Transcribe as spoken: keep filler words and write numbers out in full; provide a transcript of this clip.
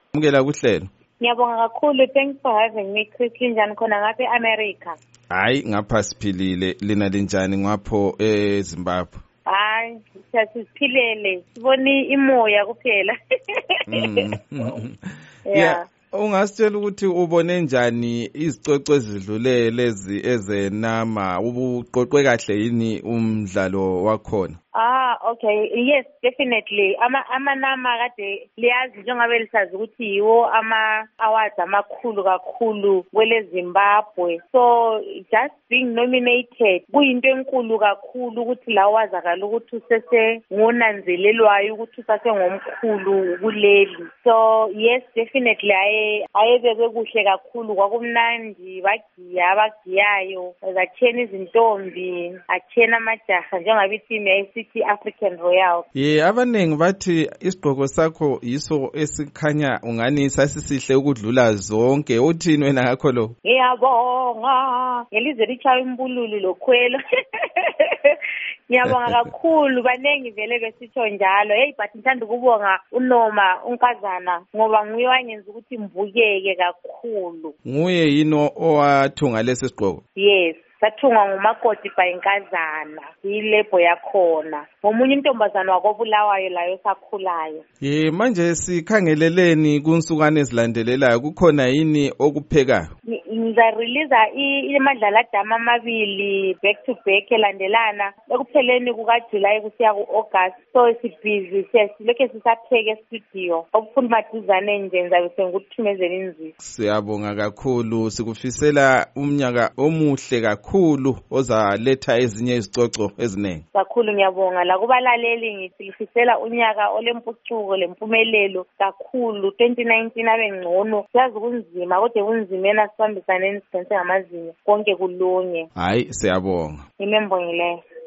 Mukela kuhlelo. Ngiyabonga kakhulu. Thanks for having me. Chris Linjani khona ngapha eAmerica. Hayi ngapha siphilile, lina linjani ngapho eZimbabwe? Hayi sisiphilele. Siboni imoya kuphela. Yeah. Ungasitshela ukuthi ubone njani izicoco ezidlule lezi ezenama, ubuqoqwe kahle yini umdlalo wakhona? Ah, okay. Yes, definitely. Ama amanama kade liyazi njengoba lisazi ukuthi yiwo ama awards amakhulu kakhulu kwele Zimbabwe. So just being nominated kuyinto enkulu kakhulu ukuthi la wazakala ukuthi usese ngonanzelelwayo ukuthi usase ngomkhulu kuleli. So yes, definitely aye ayebeke kuhle kakhulu, kwakumnandi, bagiya abagiyayo, zathena izintombi, athena amajaha njengoba i-team yayisithi African Royal. Yeah, abaningi bathi isigqoko sakho yiso esikhanya ungani sasisihle ukudlula zonke. Uthini wena ngakho lo? Ngiyabonga. Ngelizwe lichawe imbululu lokhwelo. Ngiyabonga kakhulu, banengi vele besitsho njalo. Hey, but ngithanda ukubonga uNoma unkazana ngoba nguye wangenza ukuthi mbukeke kakhulu. Nguye yino owathunga lesi sigqoko? Yes. Sathungwa ngumakoti bayinkazana, yilebo yakhona. Ngomunye intombazana wakobulawayo layo sakhulayo. Ye, manje sikhangeleleni kunsukane ezilandelelayo, kukhona yini okuphekayo? Ngizarelease imadlala dama amabili back to back elandelana ekupheleni kukaJuly kusiya kuAugust. So sibhizi sesilokhe sisapheke studio okufuna maduzane nje ngizabe sengikuthumezela inzwi. Siyabonga kakhulu, sikufisela umnyaka omuhle kakhulu ozaletha ezinye izicoco eziningi. Kakhulu ngiyabonga la kubalaleli ngithi lifisela unyaka olempucuko lempumelelo kakhulu. twenty nineteen abe ngcono, siyazi kunzima kodwa kunzimena sihambisane nesiqinise ngamazinyo konke kulunge. Hayi siyabonga. Ngimembongileyo.